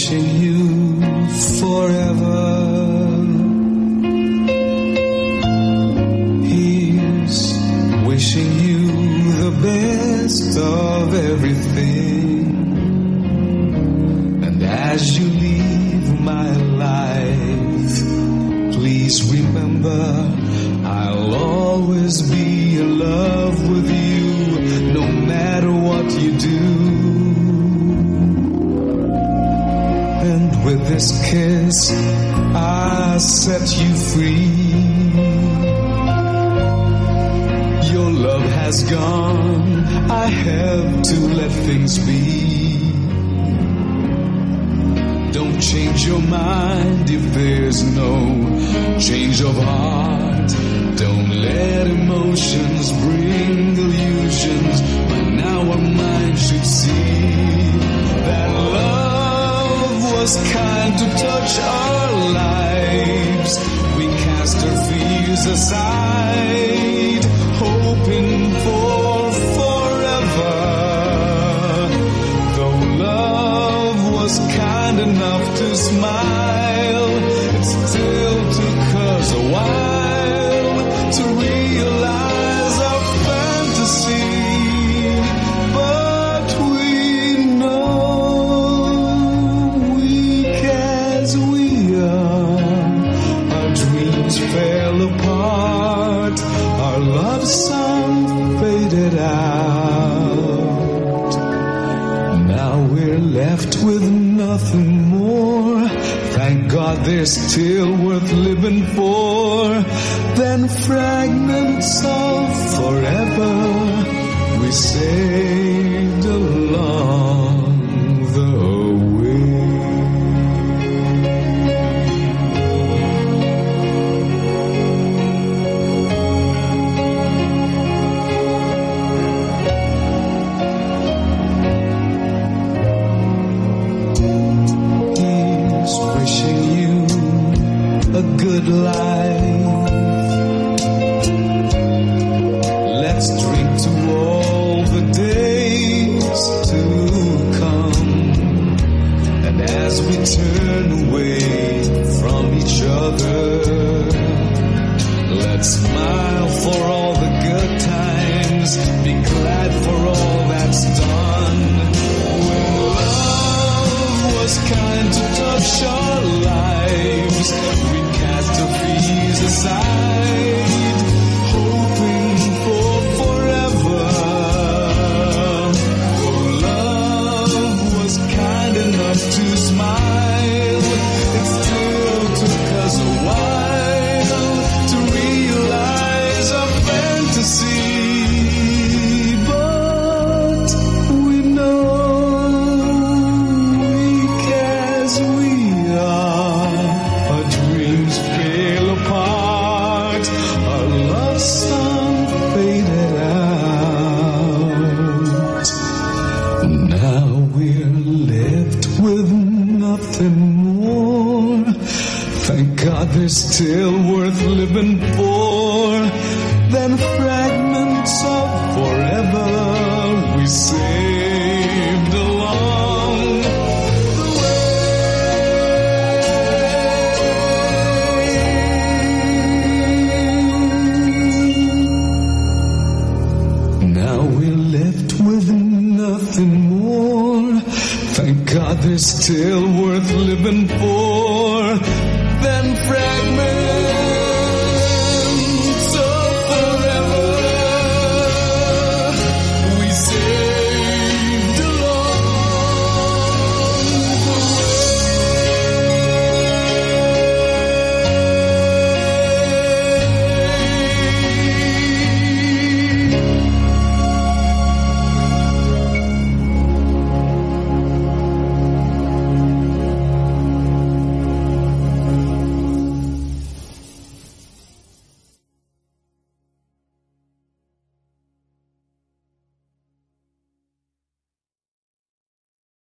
wishing you forever. He's wishing you the best of everything. And as you leave my life, please remember I'll always be in love with you, no matter what you do. And with this kiss, I set you free. Your love has gone, I have to let things be. Don't change your mind if there's no change of heart. Don't let emotions bring illusions, but now our minds should see that love was kind to touch our lives. We cast our fears aside, hoping for forever. Though love was kind enough to smile, it still took us a while to realize our fantasy. But we know, weak as we are, our dreams fell apart, our love song faded out. Now we're left with nothing more. Thank God there's still worth living for than fragments of forever we saved along the way. A good life. Let's drink to all the days to come. And as we turn away from each other, let's smile for all the good times, be glad for all that's done. When love was kind to touch our lives, we cast our fears aside, hoping for forever. Oh, love was kind enough to smile, it still took us a while to realize our fantasy. But we know, weak as we are, our dreams fell apart, our love song faded out. Now we're left with nothing more. Thank God there's still worth living for than fragments of forever we saved along the way. Now we're left with nothing more. Thank God there's still worth living for than fragments